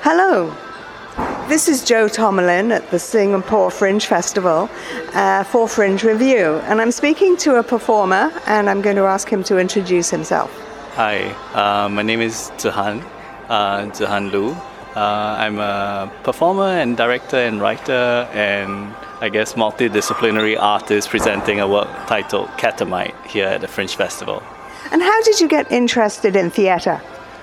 Hello, this is Jo Tomalin at the Singapore Fringe Festival for Fringe Review, and I'm speaking to a performer, and I'm going to ask him to introduce himself. Hi, my name is Zihan Lu. I'm a performer and director and writer and I guess multidisciplinary artist presenting a work titled Catamite here at the Fringe Festival. And how did you get interested in theatre?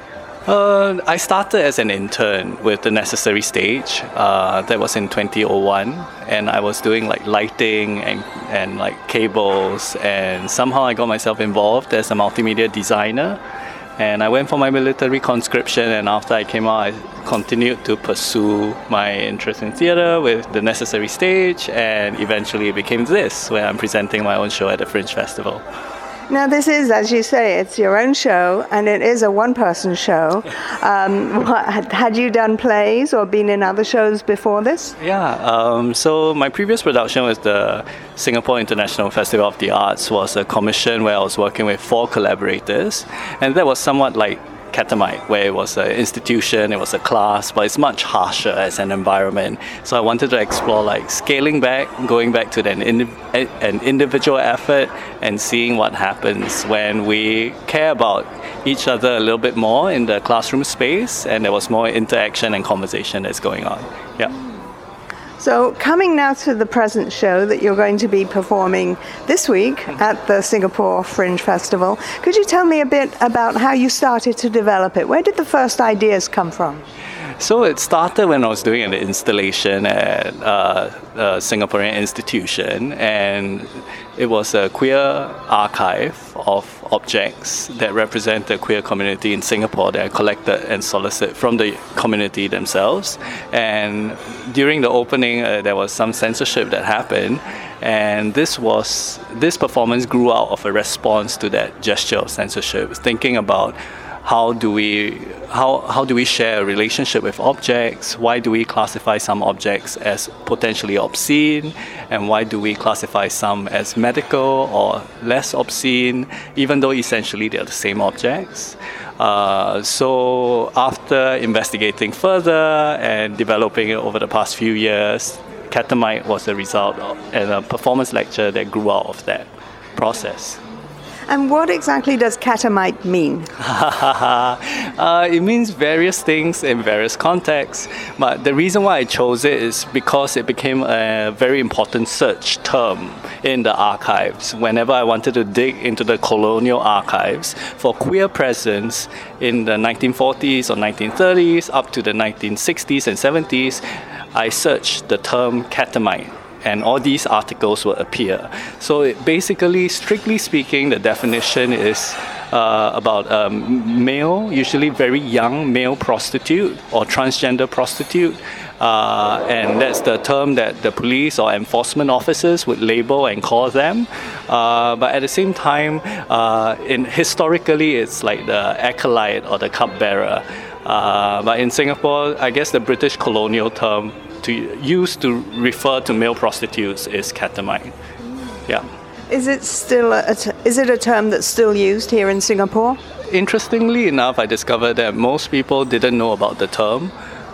I started as an intern with The Necessary Stage. That was in 2001, and I was doing like lighting and like cables, and somehow I got myself involved as a multimedia designer. And I went for my military conscription, and after I came out, I continued to pursue my interest in theatre with The Necessary Stage, and eventually it became this, where I'm presenting my own show at the Fringe Festival. Now this is, as you say, it's your own show, and it is a one-person show. Had you done plays or been in other shows before this? Yeah, so my previous production was the Singapore International Festival of the Arts, was a commission where I was working with 4 collaborators, and that was somewhat like Catamite, where it was an institution, it was a class, but it's much harsher as an environment. So I wanted to explore like scaling back, going back to an individual effort and seeing what happens when we care about each other a little bit more in the classroom space, and there was more interaction and conversation that's going on. Yeah. So coming now to the present show that you're going to be performing this week at the Singapore Fringe Festival, could you tell me a bit about how you started to develop it? Where did the first ideas come from? So it started when I was doing an installation at a Singaporean institution, and it was a queer archive of objects that represent the queer community in Singapore that I collected and solicited from the community themselves. And during the opening, there was some censorship that happened, and this performance grew out of a response to that gesture of censorship, thinking about how do we share a relationship with objects? Why do we classify some objects as potentially obscene? And why do we classify some as medical or less obscene, even though essentially they're the same objects? So after investigating further and developing it over the past few years, Catamite was the result and a performance lecture that grew out of that process. And what exactly does Catamite mean? It means various things in various contexts, but the reason why I chose it is because it became a very important search term in the archives. Whenever I wanted to dig into the colonial archives for queer presence in the 1940s or 1930s up to the 1960s and 70s, I searched the term Catamite, and all these articles will appear. So basically, strictly speaking, the definition is about a male, usually very young male prostitute or transgender prostitute. And that's the term that the police or enforcement officers would label and call them. But at the same time, historically, it's like the acolyte or the cupbearer. But in Singapore, I guess the British colonial term used to refer to male prostitutes is Catamite. Yeah. Is it still is it a term that's still used here in Singapore? Interestingly enough, I discovered that most people didn't know about the term,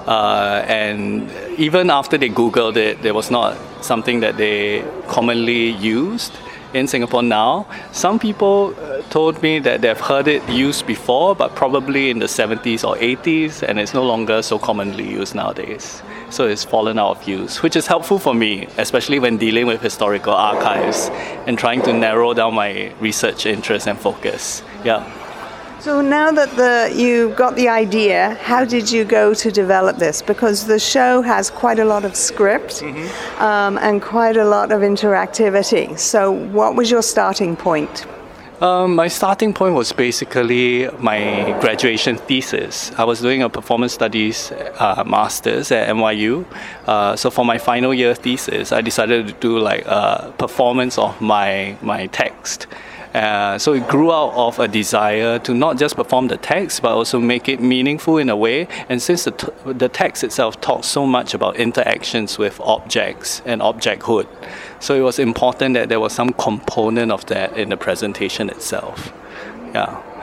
and even after they Googled it, there was not something that they commonly used in Singapore now. Some people told me that they've heard it used before, but probably in the 70s or 80s, and it's no longer so commonly used nowadays. So it's fallen out of use, which is helpful for me, especially when dealing with historical archives and trying to narrow down my research interest and focus. Yeah. So now that you got the idea, how did you go to develop this? Because the show has quite a lot of script and quite a lot of interactivity. So what was your starting point? My starting point was basically my graduation thesis. I was doing a performance studies master's at NYU. So for my final year thesis, I decided to do like a performance of my text. So it grew out of a desire to not just perform the text, but also make it meaningful in a way. And since the text itself talks so much about interactions with objects and objecthood, so it was important that there was some component of that in the presentation itself. Yeah.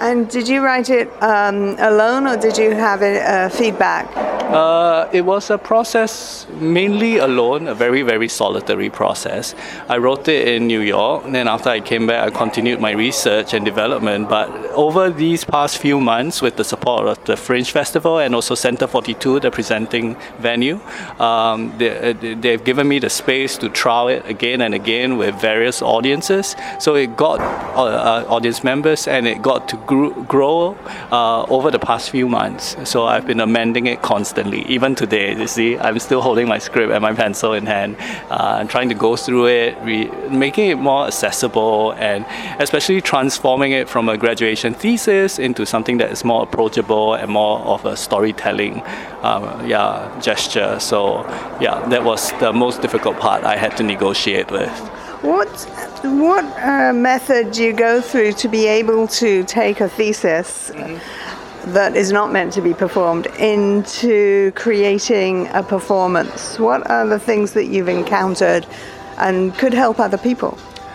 And did you write it alone, or did you have feedback? It was a process mainly alone, a very, very solitary process. I wrote it in New York, and then after I came back, I continued my research and development. But over these past few months, with the support of the Fringe Festival and also Center 42, the presenting venue, they've given me the space to trial it again and again with various audiences. So it got audience members, and it got to grow over the past few months. So I've been amending it constantly. Even today, you see, I'm still holding my script and my pencil in hand, trying to go through it, making it more accessible, and especially transforming it from a graduation thesis into something that is more approachable and more of a storytelling gesture. So that was the most difficult part I had to negotiate with. What method do you go through to be able to take a thesis that is not meant to be performed into creating a performance? What are the things that you've encountered and could help other people?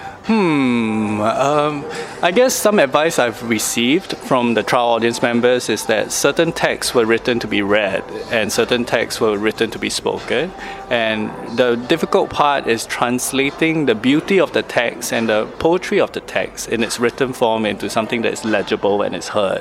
I guess some advice I've received from the trial audience members is that certain texts were written to be read and certain texts were written to be spoken. And the difficult part is translating the beauty of the text and the poetry of the text in its written form into something that is legible and is heard.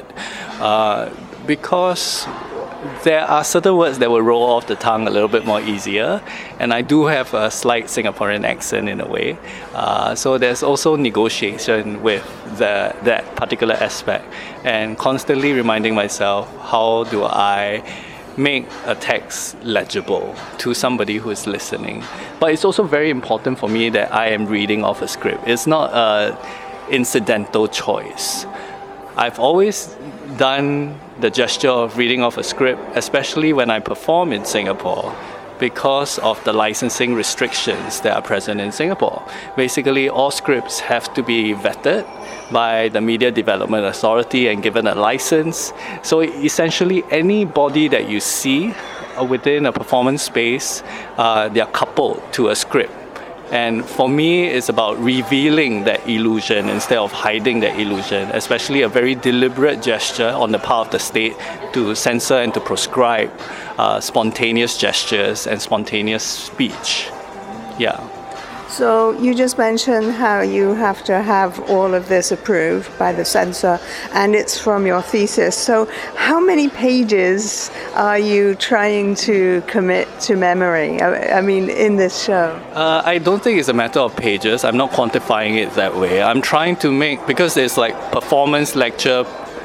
Because there are certain words that will roll off the tongue a little bit more easier, and I do have a slight Singaporean accent in a way. So there's also negotiation with that particular aspect, and constantly reminding myself, how do I make a text legible to somebody who is listening? But it's also very important for me that I am reading off a script. It's not an incidental choice. I've always done the gesture of reading off a script, especially when I perform in Singapore, because of the licensing restrictions that are present in Singapore. Basically, all scripts have to be vetted by the Media Development Authority and given a license. So essentially, any body that you see within a performance space, they are coupled to a script. And for me, it's about revealing that illusion instead of hiding that illusion, especially a very deliberate gesture on the part of the state to censor and to proscribe spontaneous gestures and spontaneous speech. Yeah. So you just mentioned how you have to have all of this approved by the censor, and it's from your thesis. So how many pages are you trying to commit to memory? I mean, in this show? I don't think it's a matter of pages. I'm not quantifying it that way. I'm trying to make, because there's like performance, lecture,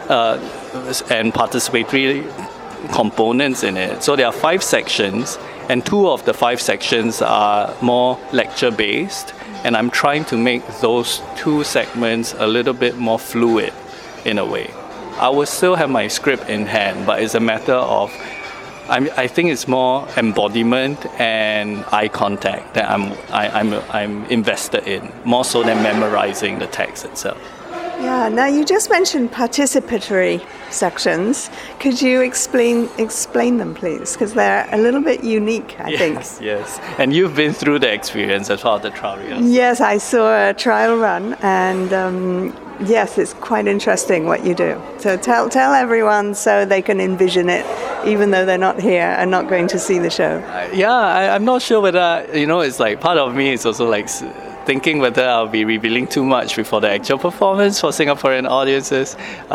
and participatory components in it. So there are 5 sections. And 2 of the 5 sections are more lecture-based, and I'm trying to make those 2 segments a little bit more fluid in a way. I will still have my script in hand, but it's a matter of, I think it's more embodiment and eye contact that I'm invested in, more so than memorizing the text itself. Yeah, now you just mentioned participatory sections. Could you explain them, please? Because they're a little bit unique, I think. Yes. And you've been through the experience as part of the trial rehearsal. Yes, I saw a trial run, and yes, it's quite interesting what you do. So tell everyone so they can envision it, even though they're not here and not going to see the show. I'm not sure whether, it's like part of me is also like thinking whether I'll be revealing too much before the actual performance for Singaporean audiences.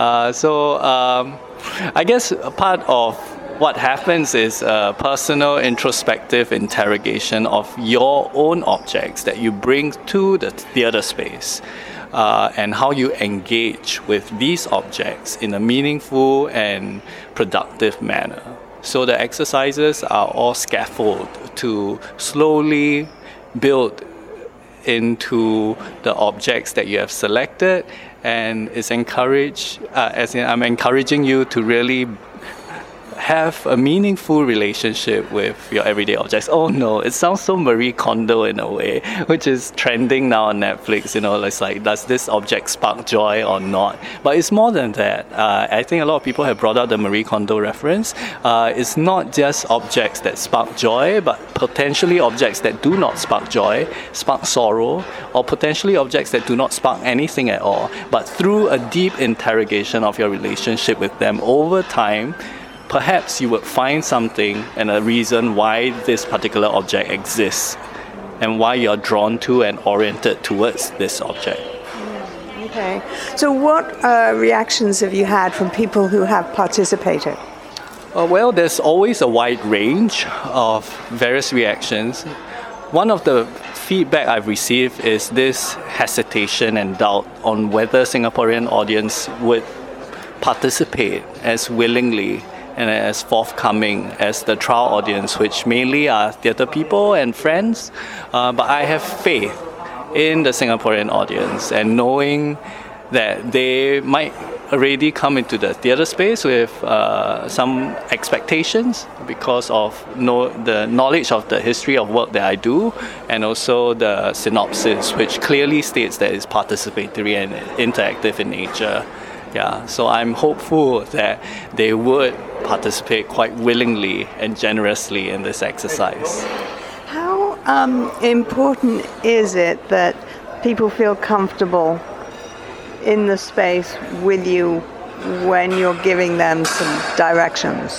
I guess a part of what happens is a personal introspective interrogation of your own objects that you bring to the theatre space, and how you engage with these objects in a meaningful and productive manner. So the exercises are all scaffold to slowly build into the objects that you have selected, and it's encouraged, I'm encouraging you to really have a meaningful relationship with your everyday objects. Oh no, it sounds so Marie Kondo in a way, which is trending now on Netflix. It's like, does this object spark joy or not? But it's more than that. I think a lot of people have brought out the Marie Kondo reference. It's not just objects that spark joy, but potentially objects that do not spark joy, spark sorrow, or potentially objects that do not spark anything at all. But through a deep interrogation of your relationship with them over time, perhaps you would find something and a reason why this particular object exists and why you're drawn to and oriented towards this object. Okay. So what reactions have you had from people who have participated? Well, there's always a wide range of various reactions. One of the feedback I've received is this hesitation and doubt on whether Singaporean audience would participate as willingly and as forthcoming as the trial audience, which mainly are theatre people and friends. But I have faith in the Singaporean audience, and knowing that they might already come into the theatre space with some expectations because of the knowledge of the history of work that I do, and also the synopsis, which clearly states that it's participatory and interactive in nature. Yeah, so I'm hopeful that they would participate quite willingly and generously in this exercise. How important is it that people feel comfortable in the space with you when you're giving them some directions?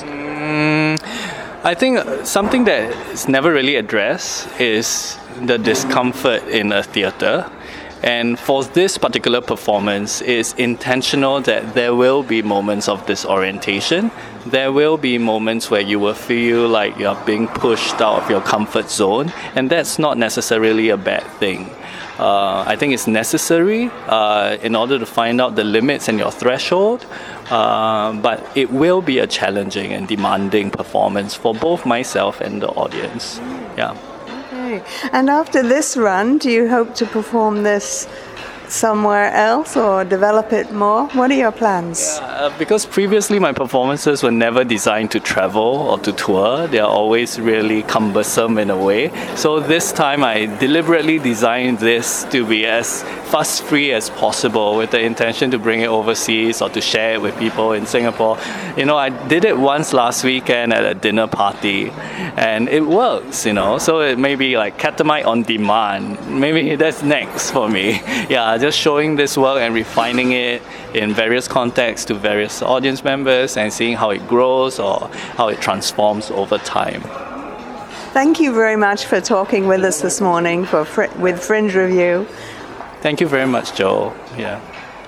I think something that is never really addressed is the discomfort in a theatre. And for this particular performance, it's intentional that there will be moments of disorientation. There will be moments where you will feel like you're being pushed out of your comfort zone, and that's not necessarily a bad thing. I think it's necessary in order to find out the limits and your threshold, but it will be a challenging and demanding performance for both myself and the audience. Yeah. Okay. And after this run, do you hope to perform this somewhere else or develop it more? What are your plans? Because previously my performances were never designed to travel or to tour. They are always really cumbersome in a way. So this time I deliberately designed this to be as fuss-free as possible, with the intention to bring it overseas or to share it with people in Singapore. I did it once last weekend at a dinner party, and it works, so it may be like Katamite on demand. Maybe that's next for me. Yeah, just showing this work and refining it in various contexts to various audience members and seeing how it grows or how it transforms over time. Thank you very much for talking with us this morning with Fringe Review. Thank you very much, Joel. Yeah.